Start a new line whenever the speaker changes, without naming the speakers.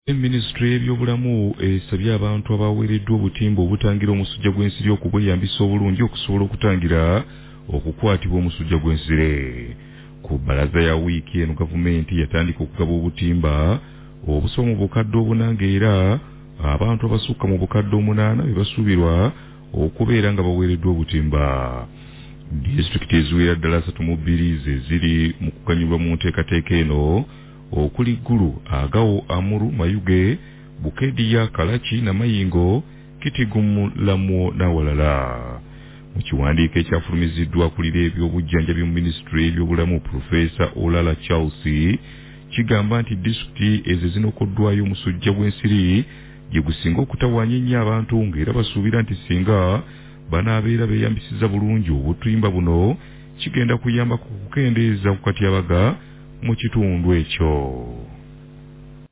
Ministry y'ebyobulamu esabye abantu abaweereddwa obutimba obutangira omusujja gw'ensiri okubweyambisa obulungi okusobola okutangira okukwatibwa omusujja gw'ensiri. Ku bbalaza ya wiiki eno gavumenti yatandika okugaba obutimba obusoba mu bukadde 4 era abantu abasukka mu bukadde 8 be basuubirwa okubeera nga baweereddwa obutimba. Disitulikiti eziwera ddala 32 ziri mu kuganyulwa mu nteekateeka eno okuli Gulu, Agawo, Amuru, Mayuge, Bukedya, Kalachi na Mayingo, Kitigumu, Lamuo n'awalala. Mu kiwandiiko ekyafulumiziddwa akulira ebyobujjanjabi mu minisitule y'ebyobulamu Profesa Olala Charles kigamba nti disitulikiti ezo zinokoddwayo omusujja gw'ensiri gye gusinga okutawaanya ennyo abantu ng'era basuubira nti singa banaabeera beeyambisiza bulungi obutimba buno kigenda kuyamba ku kukendeeza ku katyabaga mu kitundu ekyo.